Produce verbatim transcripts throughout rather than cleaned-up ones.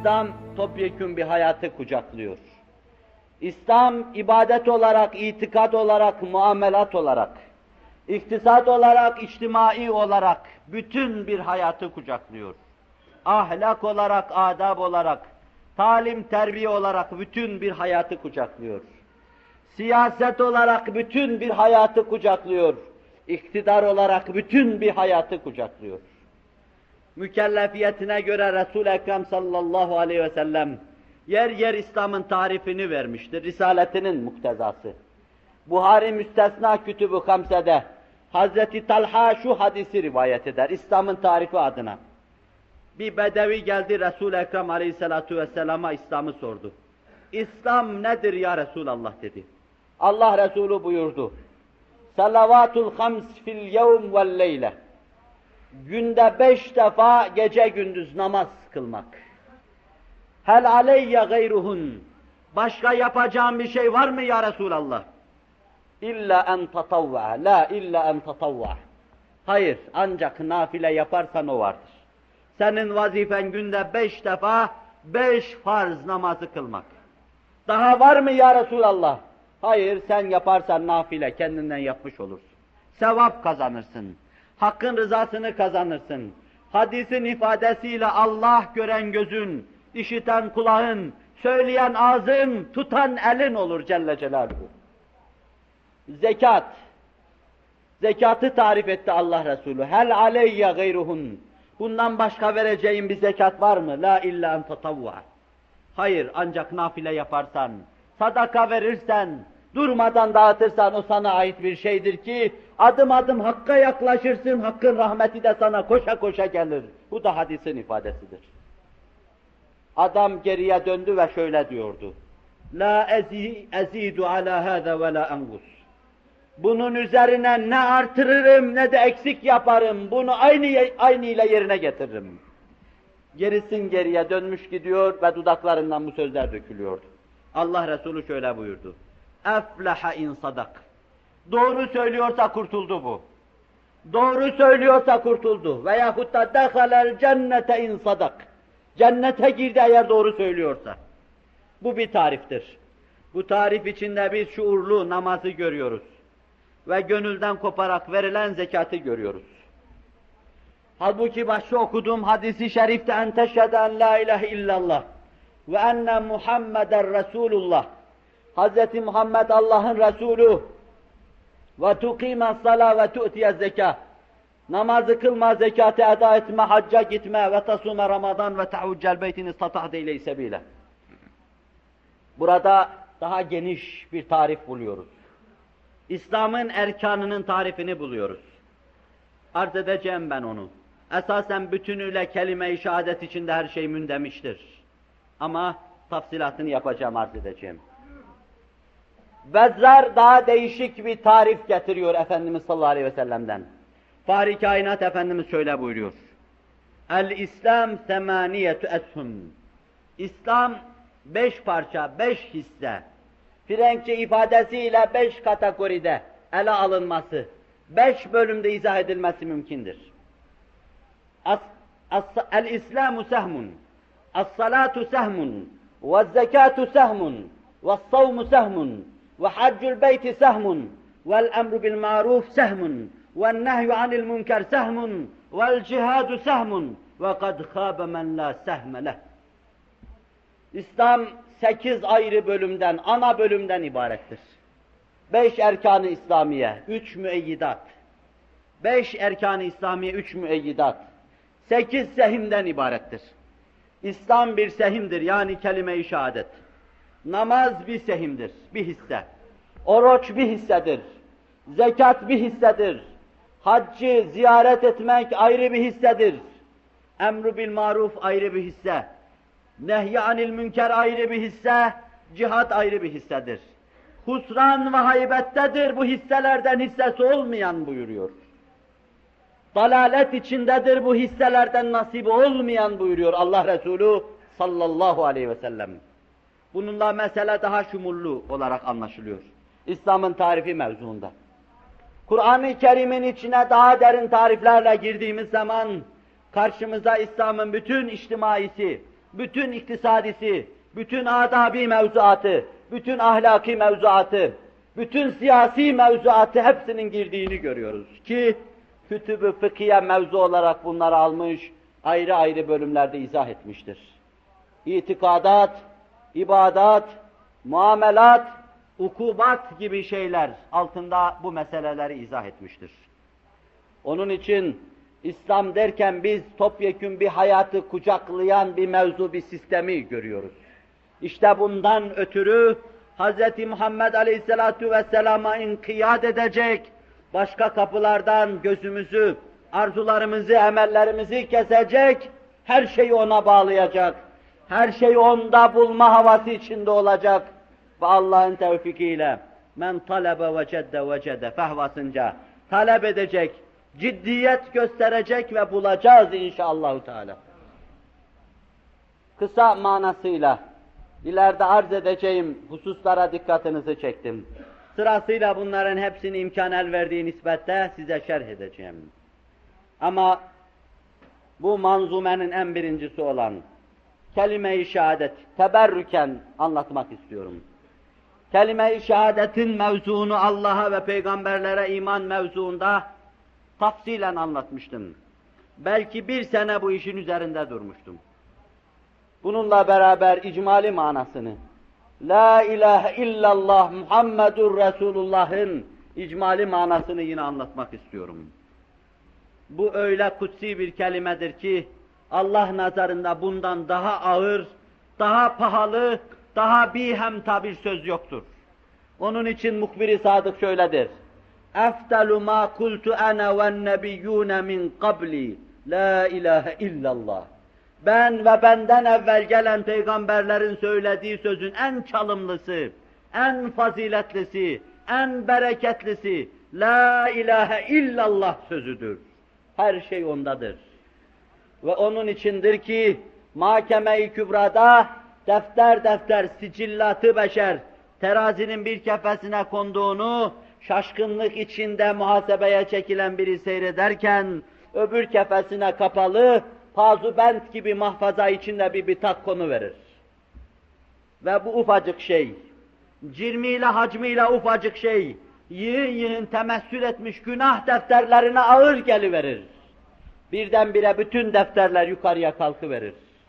İslam topyekün bir hayatı kucaklıyor. İslam ibadet olarak, itikad olarak, muamelat olarak, iktisat olarak, içtimai olarak bütün bir hayatı kucaklıyor. Ahlak olarak, adab olarak, talim, terbiye olarak bütün bir hayatı kucaklıyor. Siyaset olarak bütün bir hayatı kucaklıyor. İktidar olarak bütün bir hayatı kucaklıyor. Mükellefiyetine göre Resul-i Ekrem sallallahu aleyhi ve sellem yer yer İslam'ın tarifini vermiştir, risaletinin muktezası. Buhari müstesna Kütüb-ü Hamse'de Hazreti Talha şu hadisi rivayet eder, İslam'ın tarifi adına. Bir bedevi geldi Resul-i Ekrem aleyhissalatu vesselama İslam'ı sordu. İslam nedir ya Resulallah dedi. Allah Resulü buyurdu. Salavatul hams fil yevm vel leyle. Günde beş defa gece gündüz namaz kılmak. Hel aleyye gayruhun. Başka yapacağım bir şey var mı ya Resulallah? İlla en tatavva. La illa en tatavva. Hayır, ancak nafile yaparsan o vardır. Senin vazifen günde beş defa beş farz namazı kılmak. Daha var mı ya Resulallah? Hayır, sen yaparsan nafile kendinden yapmış olursun. Sevap kazanırsın. Hakkın rızasını kazanırsın. Hadisin ifadesiyle Allah gören gözün, işiten kulağın, söyleyen ağzın, tutan elin olur Celle Celaluhu. Zekat. Zekatı tarif etti Allah Resulü. Hel aleyye gayruhun. Bundan başka vereceğin bir zekat var mı? La illa en tatavva. Hayır, ancak nafile yaparsan, sadaka verirsen, durmadan dağıtırsan o sana ait bir şeydir ki adım adım Hakk'a yaklaşırsın, Hakk'ın rahmeti de sana koşa koşa gelir. Bu da hadisin ifadesidir. Adam geriye döndü ve şöyle diyordu. La ezi, ezidu ala hâze ve la engus. Bunun üzerine ne artırırım ne de eksik yaparım. Bunu aynı aynı ile yerine getiririm. Gerisin geriye dönmüş gidiyor ve dudaklarından bu sözler dökülüyordu. Allah Resulü şöyle buyurdu. Efleha in sadak. Doğru söylüyorsa kurtuldu bu. Doğru söylüyorsa kurtuldu. Veyahut da dehalel cennete in sadak. Cennete girdi eğer doğru söylüyorsa. Bu bir tariftir. Bu tarif içinde biz şuurlu namazı görüyoruz. Ve gönülden koparak verilen zekatı görüyoruz. Halbuki başta okuduğum hadisi şerifte en teşhede en la ilahe illallah ve enne Muhammeden Resulullah. Hazreti Muhammed Allah'ın Resulü ve tukîme salâ ve tu'tiye zekâ. Namazı kılma, zekatı eda etme, hacca gitme ve tasûme Ramazan ve tehuccel beytin istata'te ile sebîle. Burada daha geniş bir tarif buluyoruz. İslam'ın erkanının tarifini buluyoruz. Arz edeceğim ben onu. Esasen bütünüyle kelime-i şehadet içinde her şey mündemiştir. Ama tafsilatını yapacağım, arz edeceğim. Bezzar daha değişik bir tarif getiriyor Efendimiz sallallahu aleyhi ve sellem'den. Fahri Kainat Efendimiz şöyle buyuruyor. El-İslam semaniyetü eshum. İslam beş parça, beş hisse. Frenkçe ifadesiyle beş kategoride ele alınması, beş bölümde izah edilmesi mümkündür. El-İslamu sehmun, es-salatu sehmun, ve'z-zekatu sehmun, ve's-savmu sehmun, ve haccul beyti sehmun, ve'l-emru bil-ma'ruf sehmun, ve'n-nehyu anil münker sehmun, ve'l-cihadu sehmun, ve kad khâbe men la sehme leh. İslam sekiz ayrı bölümden, ana bölümden ibarettir. Beş erkan-ı İslamiye, üç müeyyidat. Beş erkan-ı İslamiye, üç müeyyidat. Sekiz sehimden ibarettir. İslam bir sehimdir, yani kelime-i şehadet. Namaz bir sehimdir, bir hisse. Oruç bir hissedir. Zekat bir hissedir. Haccı ziyaret etmek ayrı bir hissedir. Emru bil maruf ayrı bir hisse. Nehy anil münker ayrı bir hisse, cihat ayrı bir hissedir. Husran ve haybettedir bu hisselerden hissesi olmayan buyuruyor. Dalalet içindedir bu hisselerden nasibi olmayan buyuruyor Allah Resulü sallallahu aleyhi ve sellem. Bununla mesele daha şumullu olarak anlaşılıyor. İslam'ın tarifi mevzuunda. Kur'an-ı Kerim'in içine daha derin tariflerle girdiğimiz zaman karşımıza İslam'ın bütün içtimaisi, bütün iktisadisi, bütün adabi mevzuatı, bütün ahlaki mevzuatı, bütün siyasi mevzuatı hepsinin girdiğini görüyoruz ki kütüb-ü fıkhiye mevzu olarak bunları almış, ayrı ayrı bölümlerde izah etmiştir. İtikadat, ibadat, muamelat, ukubat gibi şeyler altında bu meseleleri izah etmiştir. Onun için İslam derken biz topyekün bir hayatı kucaklayan bir mevzu, bir sistemi görüyoruz. İşte bundan ötürü Hz. Muhammed Aleyhisselatu Vesselam'a inkiyat edecek, başka kapılardan gözümüzü, arzularımızı, emellerimizi kesecek, her şeyi ona bağlayacak, her şeyi onda bulma havası içinde olacak ve Allah'ın tevfikiyle men talebe vecedde vecede fehvasınca talep edecek, ciddiyet gösterecek ve bulacağız inşallahü teala. Kısa manasıyla ileride arz edeceğim hususlara dikkatinizi çektim. Sırasıyla bunların hepsini imkan el verdiği nispette size şerh edeceğim. Ama bu manzumenin en birincisi olan kelime-i şehadet teberrüken anlatmak istiyorum. Kelime-i şehadetin mevzuunu Allah'a ve peygamberlere iman mevzuunda tafsilen anlatmıştım. Belki bir sene bu işin üzerinde durmuştum. Bununla beraber icmali manasını, La ilahe illallah Muhammedur Resulullah'ın icmali manasını yine anlatmak istiyorum. Bu öyle kutsi bir kelimedir ki, Allah nazarında bundan daha ağır, daha pahalı, daha bihemta bir söz yoktur. Onun için muhbir-i sadık şöyledir. Efdalu ma kultu ana ve'n nebiyyûne min qabli, la ilahe illallah. Ben ve benden evvel gelen peygamberlerin söylediği sözün en çalımlısı, en faziletlisi, en bereketlisi, la ilahe illallah sözüdür. Her şey ondadır. Ve onun içindir ki, Mahkeme-i Kübra'da defter defter sicillat-ı beşer, terazinin bir kefesine konduğunu, şaşkınlık içinde muhasebeye çekilen biri seyrederken, öbür kefesine kapalı, pazubent gibi mahfaza içinde bir bitak konuverir. Ve bu ufacık şey, cirmiyle hacmiyle ufacık şey, yığın yığın temessül etmiş günah defterlerine ağır geliverir. Birdenbire bütün defterler yukarıya kalkıverir.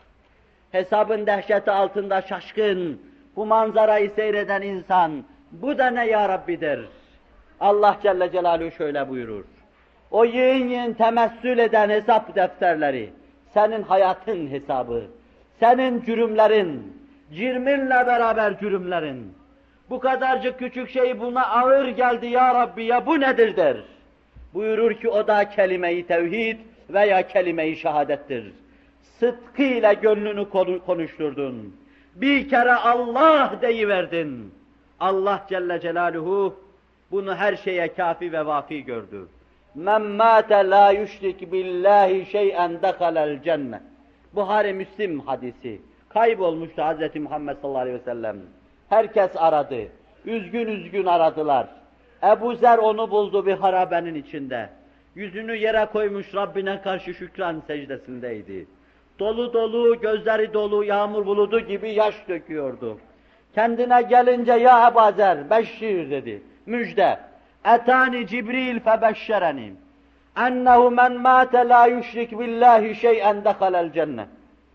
Hesabın dehşeti altında şaşkın, bu manzarayı seyreden insan, bu da ne ya Rabbi der. Allah Celle Celaluhu şöyle buyurur. O yığın yığın temessül eden hesap defterleri, senin hayatın hesabı, senin cürümlerin, cirminle beraber cürümlerin. Bu kadarcık küçük şey buna ağır geldi ya Rabbi, ya bu nedir der. Buyurur ki o da kelime-i tevhid veya kelime-i şehadettir. Sıdkıyla gönlünü konuşturdun. Bir kere Allah deyiverdin. Allah Celle Celaluhu bunu her şeye kafi ve vafi gördü. Men mâte lâ yüşrik billâhi şey'en dehalel cennet. Buhari Müslim hadisi. Kaybolmuştu Hz. Muhammed sallallahu aleyhi ve sellem. Herkes aradı. Üzgün üzgün aradılar. Ebu Zer onu buldu bir harabenin içinde. Yüzünü yere koymuş Rabbine karşı şükran secdesindeydi. Dolu dolu, gözleri dolu, yağmur buludu gibi yaş döküyordu. Kendine gelince ya Ebu Zer, beşşir dedi, müjde. Etani Cibril febeşşereni. Ennehu men mâte lâ yüşrik billahi şey'en dehalel cennet.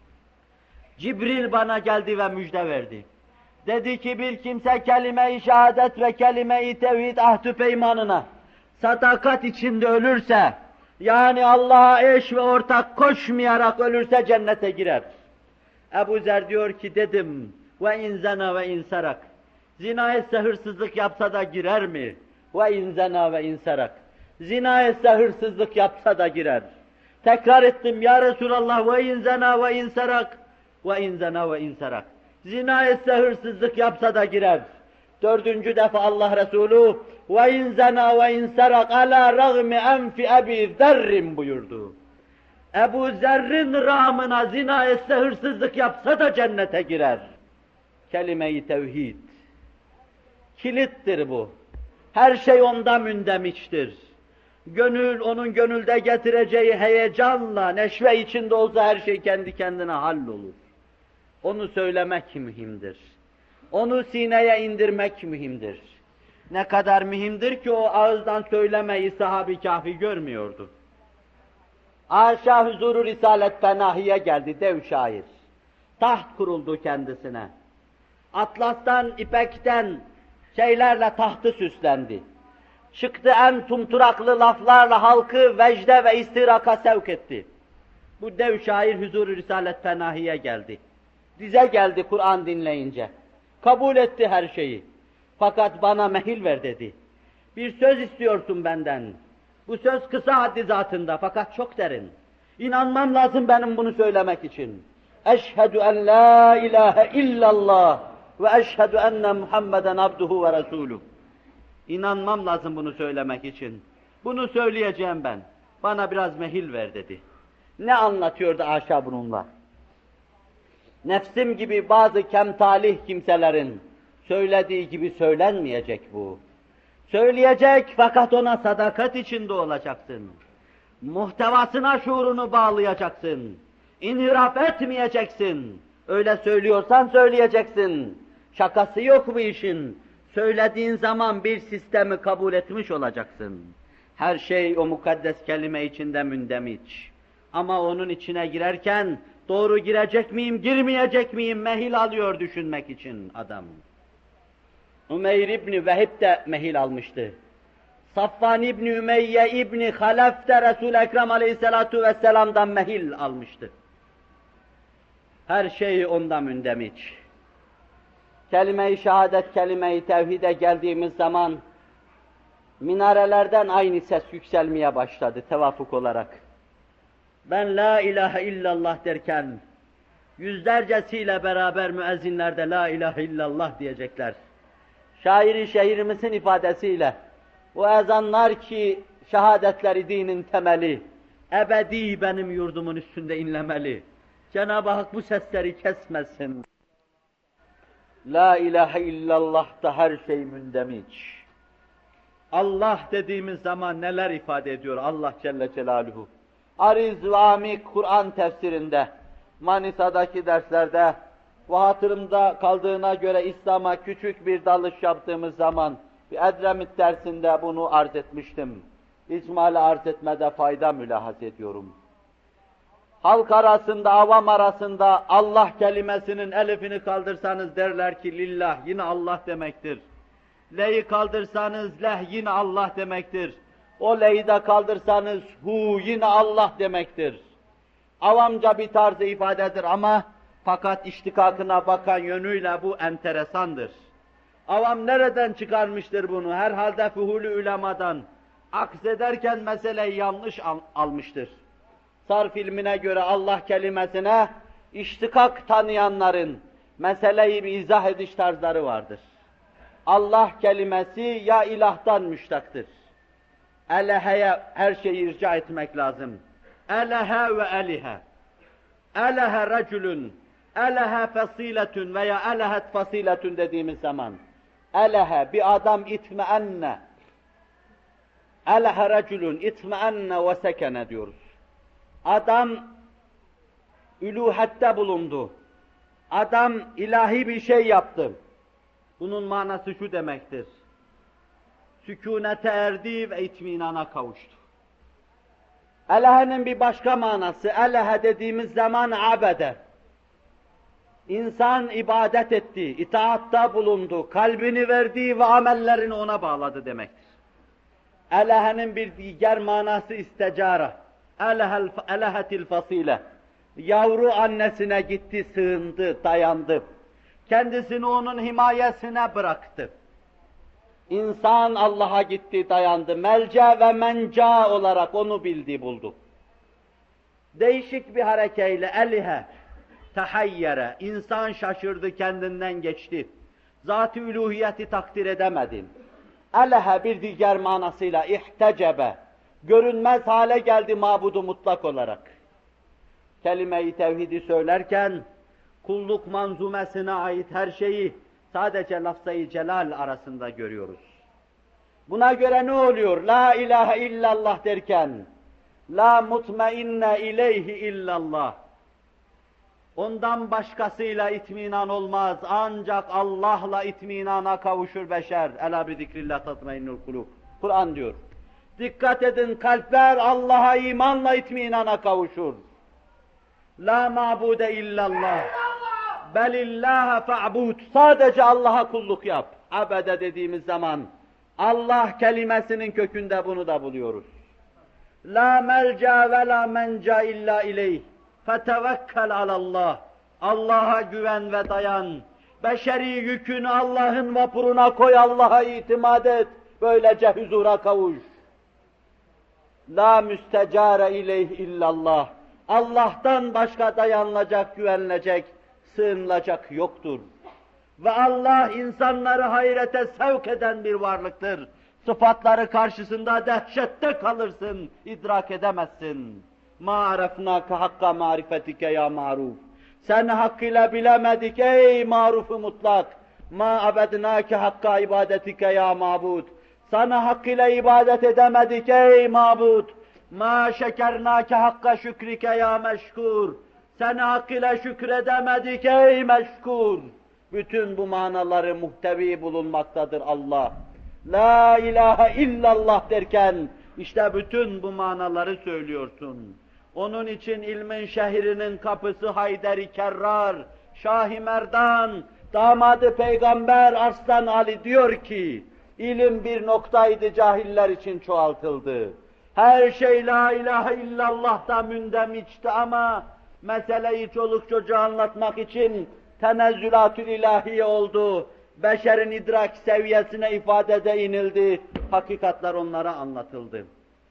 Cibril bana geldi ve müjde verdi. Dedi ki bir kimse kelime-i şehadet ve kelime-i tevhid ahdü peymanına sadakat içinde ölürse, yani Allah'a eş ve ortak koşmayarak ölürse cennete girer. Ebu Zer diyor ki dedim, ve in zena ve in sarak. Zina etse hırsızlık yapsa da girer mi? Ve in zena ve in sarak. Zina etse hırsızlık yapsa da girer. Tekrar ettim ya Resulallah, ve in zena ve in sarak. Ve in zena ve in sarak. Zina etse hırsızlık yapsa da girer. Dördüncü defa Allah Resulü ve in zena ve in sarak ala ragmi enfi Ebi Zerrin buyurdu. Ebu Zerrin rağmına zina etse hırsızlık yapsa da cennete girer. Kelime-i tevhid. Kilittir bu. Her şey onda mündemiştir. Gönül, onun gönülde getireceği heyecanla, neşve içinde olsa her şey kendi kendine hallolur. Onu söylemek mühimdir. Onu sineye indirmek mühimdir. Ne kadar mühimdir ki o ağızdan söylemeyi sahabe-i kâfi görmüyordu. Haşa huzuru Risalet Fenahi'ye geldi dev şair. Taht kuruldu kendisine. Atlastan, ipekten şeylerle tahtı süslendi. Çıktı en tumturaklı laflarla halkı vecde ve istiraka sevk etti. Bu dev şair huzuru Risalet Fenahi'ye geldi. Dize geldi Kur'an dinleyince. Kabul etti her şeyi. Fakat bana mehil ver dedi. Bir söz istiyorsun benden. Bu söz kısa haddi zatında fakat çok derin. İnanmam lazım benim bunu söylemek için. Eşhedü en la ilahe illallah ve eşhedü enne Muhammeden abduhu ve resuluh. İnanmam lazım bunu söylemek için. Bunu söyleyeceğim ben. Bana biraz mehil ver dedi. Ne anlatıyordu Aşa bununla? Nefsim gibi bazı kemtalih kimselerin söylediği gibi söylenmeyecek bu. Söyleyecek fakat ona sadakat içinde olacaksın. Muhtevasına şuurunu bağlayacaksın. İnhiraf etmeyeceksin. Öyle söylüyorsan söyleyeceksin. Şakası yok bu işin. Söylediğin zaman bir sistemi kabul etmiş olacaksın. Her şey o mukaddes kelime içinde mündemiç. Ama onun içine girerken doğru girecek miyim, girmeyecek miyim mehil alıyor düşünmek için adam. Umeyr İbni Vehib de mehil almıştı. Safvan İbni Ümeyye İbni Halef de Resul-i Ekrem Aleyhisselatu Vesselam'dan mehil almıştı. Her şey onda mündemiç. Kelime-i şehadet, kelime-i tevhide geldiğimiz zaman minarelerden aynı ses yükselmeye başladı tevafuk olarak. Ben la ilahe illallah derken yüzlercesiyle beraber müezzinler de la ilahe illallah diyecekler. Şairi şehrimizin ifadesiyle o ezanlar ki şehadetleri dinin temeli, ebedi benim yurdumun üstünde inlemeli. Cenab-ı Hak bu sesleri kesmesin. La ilahe illallah'ta her şey mündemiç. Allah dediğimiz zaman neler ifade ediyor Allah Celle Celaluhu? Ariz ve amik Kur'an tefsirinde, Manisa'daki derslerde ve hatırımda kaldığına göre İslam'a küçük bir dalış yaptığımız zaman bir Edremit dersinde bunu arz etmiştim. İcmal arz etmede fayda mülahaz ediyorum. Halk arasında, avam arasında Allah kelimesinin elifini kaldırsanız derler ki lillah, yine Allah demektir. Le'yi kaldırsanız leh, yine Allah demektir. O le'yi de kaldırsanız hu, yine Allah demektir. Avamca bir tarzı ifadedir ama fakat iştikakına bakan yönüyle bu enteresandır. Avam nereden çıkarmıştır bunu? Herhalde fuhulü ulemadan. Aksederken meseleyi yanlış al almıştır. Sarf ilmine göre Allah kelimesine iştikak tanıyanların meseleyi bir izah ediş tarzları vardır. Allah kelimesi ya ilahtan müştaktır. Elehe'ye her şeyi irca etmek lazım. Elehe ve elihe. Elehe reculun, elehe fasiletun veya elehet fasiletun dediğimiz zaman elehe bir adam itmeenne, elehe reculun itmeenne ve sekene diyoruz. Adam üluhette bulundu. Adam ilahi bir şey yaptı. Bunun manası şu demektir. Sükûnete erdi ve itminana kavuştu. Elehe'nin bir başka manası, elehe dediğimiz zaman abede. İnsan ibadet etti, itaatta bulundu, kalbini verdi ve amellerini ona bağladı demektir. Elehe'nin bir diğer manası istecara. Elehetil fasile. Yavru annesine gitti, sığındı, dayandı. Kendisini onun himayesine bıraktı. İnsan Allah'a gitti, dayandı. Melca ve menca olarak onu bildi, buldu. Değişik bir harekeyle elihe, tahayyere, insan şaşırdı, kendinden geçti. Zat-ı üluhiyeti takdir edemedi. Elehe bir diğer manasıyla ihtecebe, görünmez hale geldi mabudu mutlak olarak. Kelime-i tevhidi söylerken, kulluk manzumesine ait her şeyi sadece lafz-ı celal arasında görüyoruz. Buna göre ne oluyor? La ilahe illallah derken, la mutmainne ileyhi illallah. Ondan başkasıyla itminan olmaz. Ancak Allah'la itminana kavuşur beşer. Ela bi zikrillah tatmainnul kulub. Kur'an diyor. Dikkat edin, kalpler Allah'a imanla itminana kavuşur. La ma'bude illallah. Belillâhe fa'bud. Sadece Allah'a kulluk yap. Abede dediğimiz zaman Allah kelimesinin kökünde bunu da buluyoruz. La melca ve la menca illa ileyh. Fetevekkel alallah. Allah'a güven ve dayan. Beşeri yükünü Allah'ın vapuruna koy, Allah'a itimat et. Böylece huzura kavuş. La müstecare ileyh illallah. Allah'tan başka dayanılacak, güvenilecek, sığınılacak yoktur. Ve Allah insanları hayrete sevk eden bir varlıktır. Sıfatları karşısında dehşette kalırsın, idrak edemezsin. مَا عَرَفْنَاكَ حَقَّ مَعْرِفَتِكَ ya maruf. Seni hakkıyla bilemedik ey marufu mutlak. مَا عَبَدْنَاكَ حَقَّ ibadetike ya mabud. Sana hakkıyla ibadet edemedik ey mabud. مَا شَكَرْنَاكَ حَقَّ şükrike ya meşkur. Seni hakkıyla şükredemedik ey meşkur. Bütün bu manaları muhtevi bulunmaktadır Allah. La ilahe illallah derken işte bütün bu manaları söylüyorsun. Onun için ilmin şehrinin kapısı Haydar-ı Kerrar, Şah-ı Merdan, damadı Peygamber Arslan Ali diyor ki, ilim bir noktaydı, cahiller için çoğaltıldı. Her şey la ilahe illallah'ta mündemişti ama meseleyi çoluk çocuğa anlatmak için tenezzülatül ilahiye oldu. Beşerin idrak seviyesine ifadede inildi. Hakikatler onlara anlatıldı.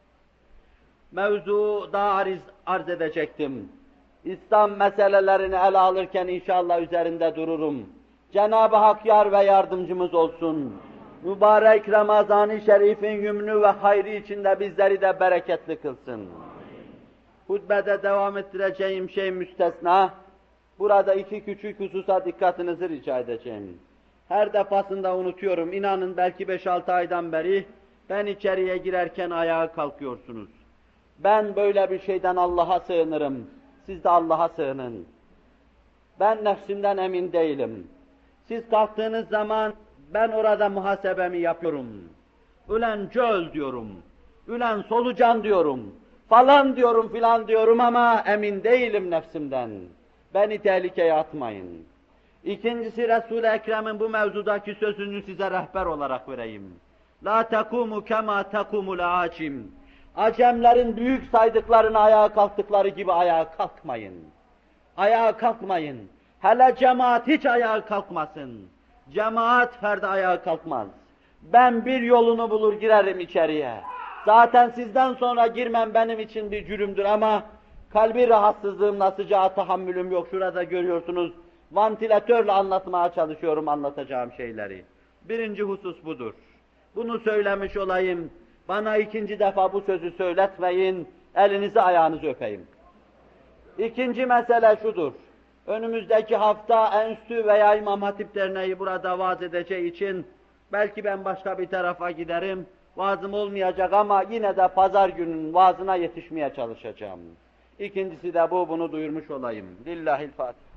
Mevzu daha arz, arz edecektim. İslam meselelerini ele alırken inşallah üzerinde dururum. Cenab-ı Hak yar ve yardımcımız olsun. Mübarek Ramazan-ı Şerif'in yümnü ve hayrı içinde bizleri de bereketli kılsın. Hutbede devam ettireceğim şey müstesna. Burada iki küçük hususa dikkatinizi rica edeceğim. Her defasında unutuyorum, inanın belki beş altı aydan beri ben içeriye girerken ayağa kalkıyorsunuz. Ben böyle bir şeyden Allah'a sığınırım, siz de Allah'a sığının. Ben nefsimden emin değilim. Siz kalktığınız zaman ben orada muhasebemi yapıyorum. Ülen cöl diyorum, ülen solucan diyorum, falan diyorum filan diyorum ama emin değilim nefsimden. Beni tehlikeye atmayın. İkincisi Resul-i Ekrem'in bu mevzudaki sözünü size rehber olarak vereyim. La tekumu kema tekumul acim. Acemlerin büyük saydıklarını ayağa kalktıkları gibi ayağa kalkmayın. Ayağa kalkmayın. Hele cemaat hiç ayağa kalkmasın. Cemaat ferdi ayağa kalkmaz. Ben bir yolunu bulur girerim içeriye. Zaten sizden sonra girmem benim için bir cürümdür ama kalbi rahatsızlığımla sıcağa tahammülüm yok. Şurada görüyorsunuz. Vantilatörle anlatmaya çalışıyorum anlatacağım şeyleri. Birinci husus budur. Bunu söylemiş olayım. Bana ikinci defa bu sözü söyletmeyin. Elinizi ayağınızı öpeyim. İkinci mesele şudur. Önümüzdeki hafta Enstitü veya İmam Hatip Derneği burada vaaz edeceği için belki ben başka bir tarafa giderim. Vaazım olmayacak ama yine de pazar gününün vaazına yetişmeye çalışacağım. İkincisi de bu, bunu duyurmuş olayım. Lillahil Fatiha.